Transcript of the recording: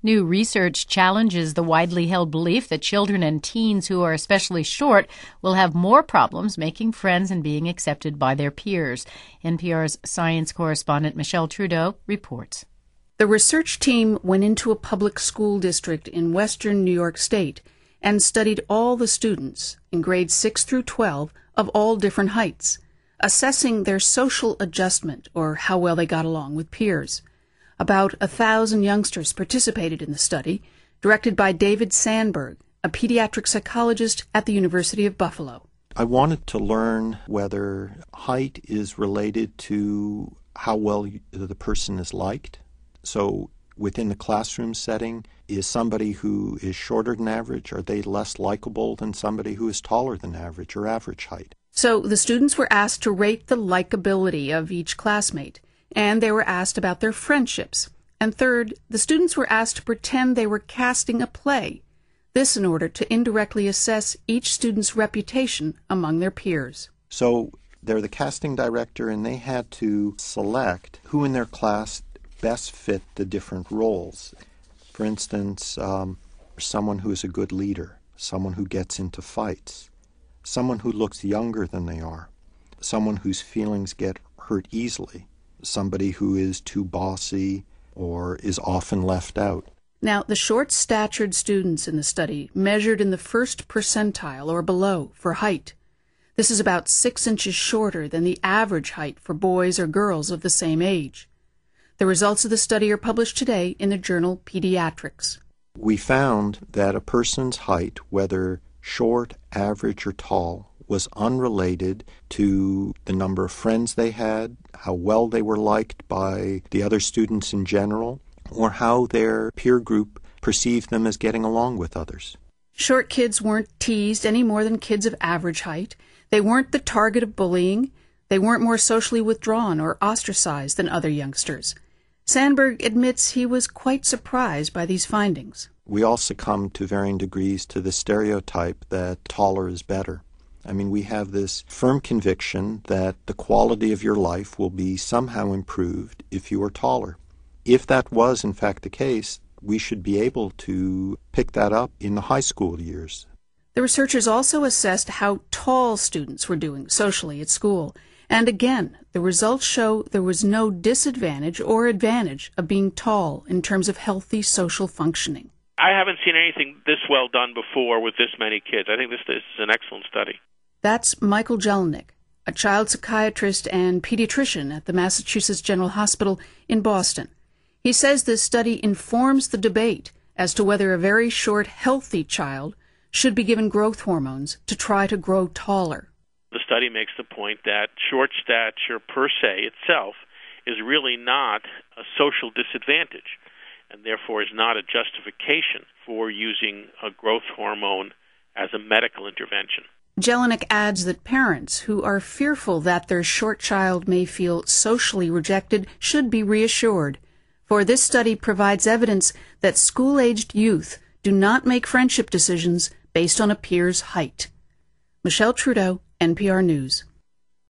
New research challenges the widely held belief that children and teens who are especially short will have more problems making friends and being accepted by their peers. NPR's science correspondent Michelle Trudeau reports. The research team went into a public school district in western New York State and studied all the students in grades 6 through 12 of all different heights, assessing their social adjustment or how well they got along with peers. About 1,000 youngsters participated in the study, directed by David Sandberg, a pediatric psychologist at the University of Buffalo. I wanted to learn whether height is related to how well the person is liked. So within the classroom setting, is somebody who is shorter than average, are they less likable than somebody who is taller than average or average height? So the students were asked to rate the likability of each classmate, and they were asked about their friendships. And third, the students were asked to pretend they were casting a play, this in order to indirectly assess each student's reputation among their peers. So they're the casting director, and they had to select who in their class best fit the different roles. For instance, someone who is a good leader, someone who gets into fights, someone who looks younger than they are, someone whose feelings get hurt easily, somebody who is too bossy or is often left out. Now, the short-statured students in the study measured in the first percentile or below for height. This is about 6 inches shorter than the average height for boys or girls of the same age. The results of the study are published today in the journal Pediatrics. We found that a person's height, whether short, average, or tall, was unrelated to the number of friends they had, how well they were liked by the other students in general, or how their peer group perceived them as getting along with others. Short kids weren't teased any more than kids of average height. They weren't the target of bullying. They weren't more socially withdrawn or ostracized than other youngsters. Sandberg admits he was quite surprised by these findings. We all succumb to varying degrees to the stereotype that taller is better. I mean, we have this firm conviction that the quality of your life will be somehow improved if you are taller. If that was, in fact, the case, we should be able to pick that up in the high school years. The researchers also assessed how tall students were doing socially at school. And again, the results show there was no disadvantage or advantage of being tall in terms of healthy social functioning. I haven't seen anything this well done before with this many kids. I think this is an excellent study. That's Michael Jelinek, a child psychiatrist and pediatrician at the Massachusetts General Hospital in Boston. He says this study informs the debate as to whether a very short, healthy child should be given growth hormones to try to grow taller. The study makes the point that short stature per se itself is really not a social disadvantage, and therefore is not a justification for using a growth hormone as a medical intervention. Jelinek adds that parents who are fearful that their short child may feel socially rejected should be reassured, for this study provides evidence that school-aged youth do not make friendship decisions based on a peer's height. Michelle Trudeau, NPR News.